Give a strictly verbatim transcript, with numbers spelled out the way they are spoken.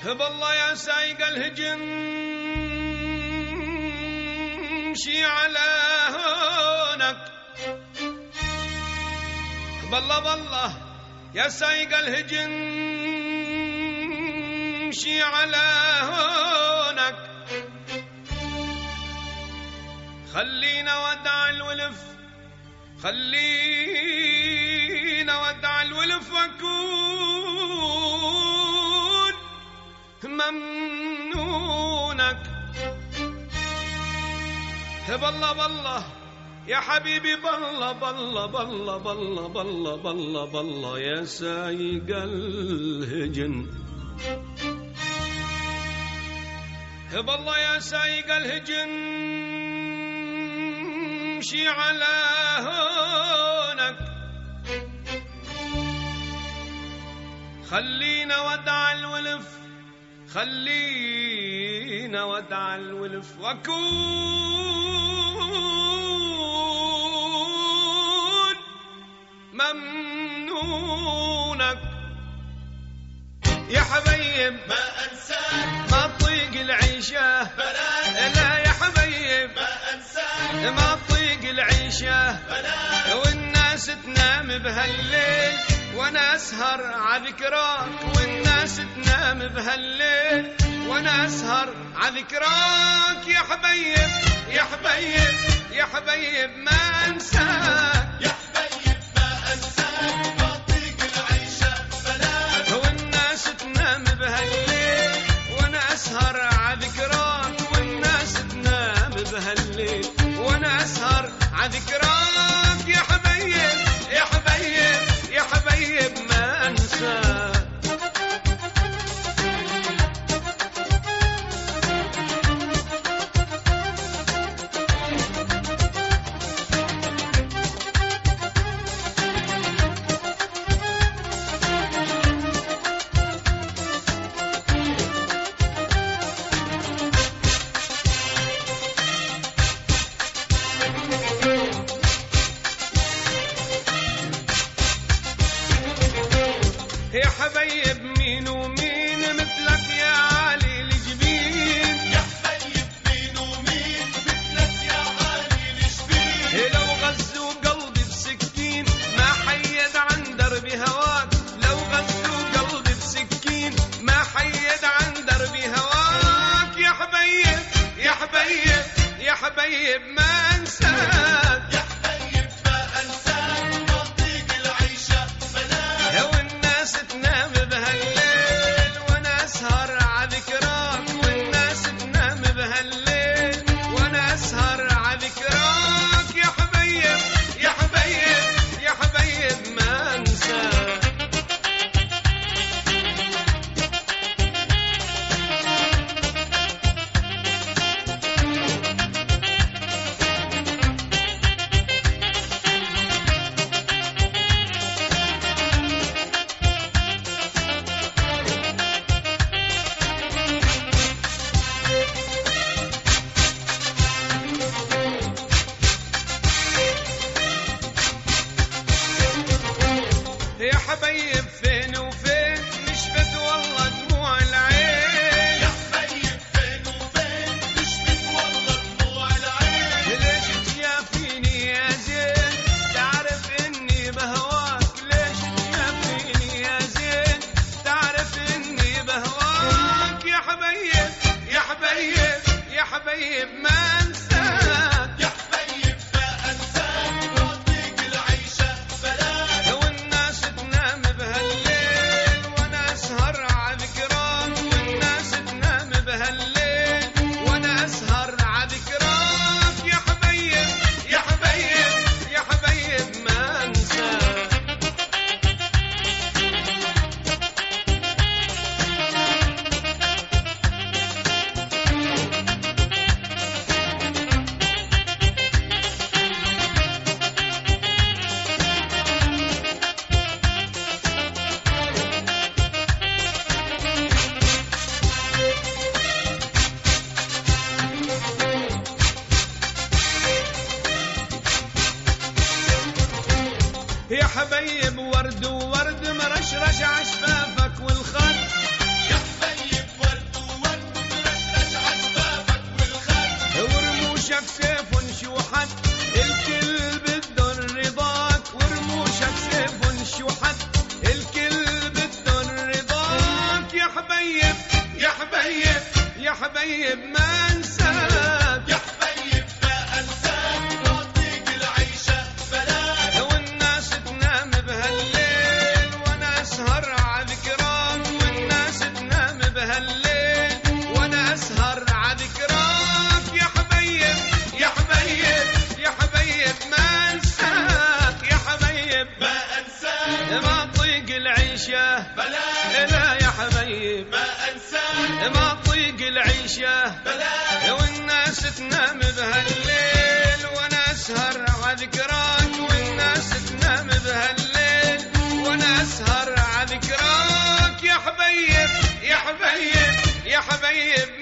بالله يا سايق الهجن امشي على هونك. بالله بالله يا سايق الهجن امشي على هونك. خلينا ودع الولف خلينا ودع الولف واكون ممنونك. بالله بالله يا حبيبي بالله بالله بالله بالله بالله بالله بالله يا سايق الهجن. بالله يا سايق الهجن امشي على هونك. خلينا ودع الولف خلينا ودع الولف واكون ممنونك. يا حبيب ما انساك ما تطيق العيشه بلاك. لا يا حبيب ما انساك ما تطيق العيشه بلاك. والناس تنام بهالليل وانا اسهر عذكراك. والناس تنام بهالليل وانا اسهر عذكراك. يا حبيب يا حبيب يا حبيب ما انساك. يا حبيب ما انساك ما تطيق العيشه بلاك. والناس تنام بهالليل وانا اسهر عذكراك. والناس تنام بهالليل وانا اسهر عذكراك. يا حبيب يا حبيب يا حبيب ما انساك. يا حبيب مين ومين مثلك يا علي الجبين. يا حبيب مين ومين مثلك يا علي الجبين. لو غزوا قلبي بسكين ما حيد عن دربي هواك. لو غزوا قلبي بسكين ما حيد عن دربي هواك. يا حبيب يا حبيب يا حبيب ما انساك. يا حبيب ما انساك ما تطيق العيشه بلاك. والناس تنام بهالليل وانا اسهر عذكراك. والناس تنام بهالليل وانا اسهر عذكراك. يا حبيب يا حبيب يا حبيب ما انساك. يا حبيب فين وفين نشفت والله دموع العين. يا حبيب فين وفين نشفت والله دموع العين. ليش تجافيني يا زين تعرف اني بهواك. ليش تجافيني يا زين تعرف اني بهواك. يا حبيب يا حبيب يا حبيب ما انساك. يا حبيب ما انساك ما تطيق العيشه بلاك. والناس تنام بهالليل وانا اسهر عذكراك. والناس تنام بهالليل وانا اسهر عذكراك. يا حبيب يا حبيب يا حبيب ما انساك. يا حبيب ورد وورد مرشرش عشفافك والخد. يا حبيب سيف شوحت الكل بدن رضاك ورموشك سيف شوحت الكل بدن رضاك يا حبيب يا حبيب يا حبيب ما انساك يا حبيب ما انساك بعطيك العيشه بلاك لو الناس تنام بهالليل وانا اسهر على ذكراك والناس تنام بهالليل وانا اسهر على ذكراك يا حبيب يا حبيب يا حبيب ما انساك يا حبيب ما انساك ما اطيق العيشه بلاك لا يا حبيب ما انساك ما اطيق العيشه بلاك لو الناس تنام بهالليل وانا اسهر على ذكراك والناس تنام بهالليل وانا اسهر على ذكراك يا حبيب يا حبيب يا حبيب